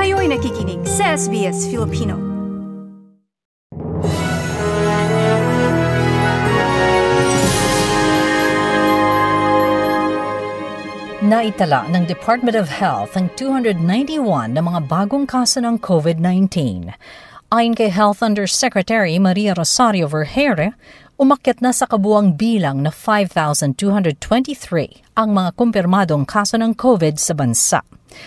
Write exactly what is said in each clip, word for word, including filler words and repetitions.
Kayo'y nakikinig sa S B S Filipino. Naitala ng Department of Health ang two hundred ninety-one na mga bagong kaso ng COVID nineteen. Ayon kay Health Undersecretary Maria Rosario Vergeire, umakyat na sa kabuuang bilang na five thousand two hundred twenty-three ang mga kumpirmadong kaso ng COVID sa bansa.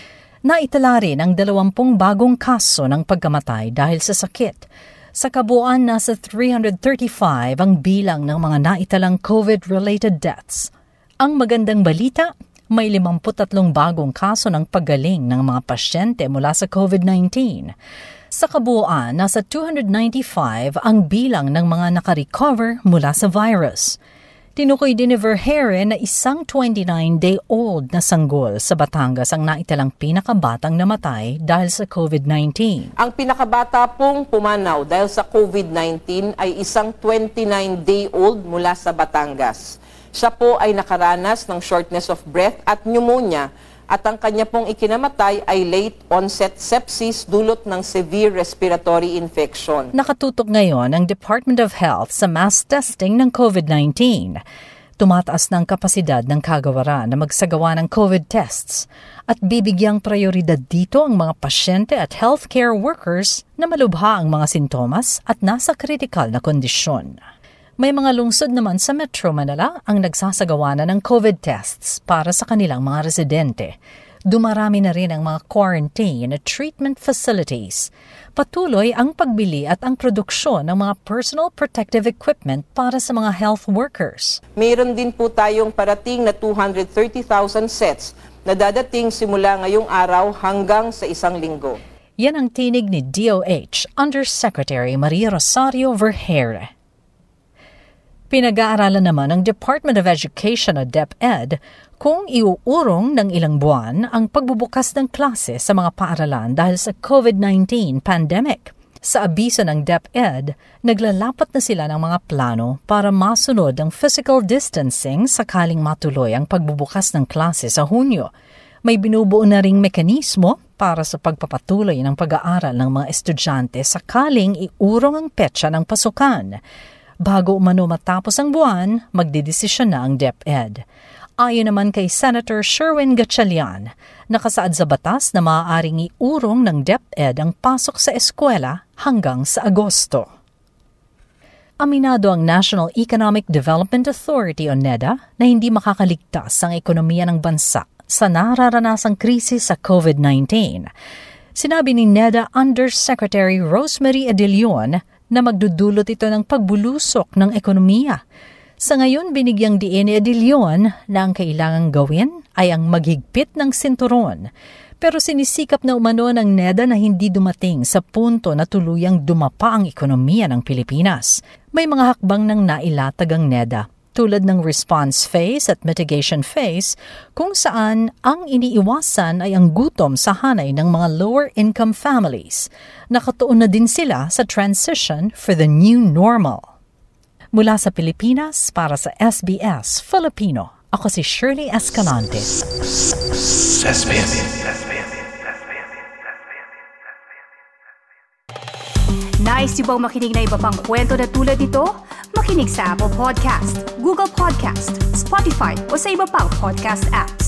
Naitala rin ang dalawampung bagong kaso ng pagkamatay dahil sa sakit. Sa kabuuan, nasa three hundred thirty-five ang bilang ng mga naitalang COVID-related deaths. Ang magandang balita, may fifty-three bagong kaso ng paggaling ng mga pasyente mula sa COVID nineteen. Sa kabuuan, nasa two hundred ninety-five ang bilang ng mga nakarecover mula sa virus. Tinukoy din ni Vergeire na isang twenty-nine-day-old na sanggol sa Batangas ang naitalang pinakabatang namatay dahil sa COVID nineteen. Ang pinakabata pong pumanaw dahil sa COVID nineteen ay isang twenty-nine-day-old mula sa Batangas. Siya po ay nakaranas ng shortness of breath at pneumonia at ang kanya pong ikinamatay ay late-onset sepsis dulot ng severe respiratory infection. Nakatutok ngayon ang Department of Health sa mass testing ng COVID nineteen. Tumataas ng kapasidad ng kagawaran na magsagawa ng COVID tests at bibigyang prioridad dito ang mga pasyente at healthcare workers na malubha ang mga sintomas at nasa kritikal na kondisyon. May mga lungsod naman sa Metro Manila ang nagsasagawa na ng COVID tests para sa kanilang mga residente. Dumarami na rin ang mga quarantine at treatment facilities. Patuloy ang pagbili at ang produksyon ng mga personal protective equipment para sa mga health workers. Mayroon din po tayong parating na two hundred thirty thousand sets na dadating simula ngayong araw hanggang sa isang linggo. Yan ang tinig ni D O H Undersecretary Maria Rosario Vergeire. Pinag-aaralan naman ng Department of Education o DepEd kung iuurong ng ilang buwan ang pagbubukas ng klase sa mga paaralan dahil sa COVID nineteen pandemic. Sa abiso ng DepEd, naglalapat na sila ng mga plano para masunod ang physical distancing sakaling matuloy ang pagbubukas ng klase sa Hunyo. May binubuo na ring mekanismo para sa pagpapatuloy ng pag-aaral ng mga estudyante sakaling iurong ang petsa ng pasukan. Bago umano matapos ang buwan, magdidesisyon na ang DepEd. Ayon naman kay Senator Sherwin Gatchalian, nakasaad sa batas na maaaring iurong ng DepEd ang pasok sa eskwela hanggang sa Agosto. Aminado ang National Economic Development Authority o NEDA na hindi makakaligtas ang ekonomiya ng bansa sa nararanasang krisis sa COVID nineteen. Sinabi ni NEDA Undersecretary Rosemary Adilion na magdudulot ito ng pagbulusok ng ekonomiya. Sa ngayon, binigyang diin ni Adilion na ang kailangang gawin ay ang maghigpit ng sinturon. Pero sinisikap na umano ng NEDA na hindi dumating sa punto na tuluyang dumapa ang ekonomiya ng Pilipinas. May mga hakbang ng nailatag ang NEDA, tulad ng response phase at mitigation phase, kung saan ang iniiwasan ay ang gutom sa hanay ng mga lower-income families. Nakatuon na din sila sa transition for the new normal. Mula sa Pilipinas, para sa S B S Filipino, ako si Shirley Escalante. Nice yung bang makinig na iba pang kwento na tulad ito? Makinig sa Apple Podcast, Google Podcast, Spotify o sa iba pang podcast apps.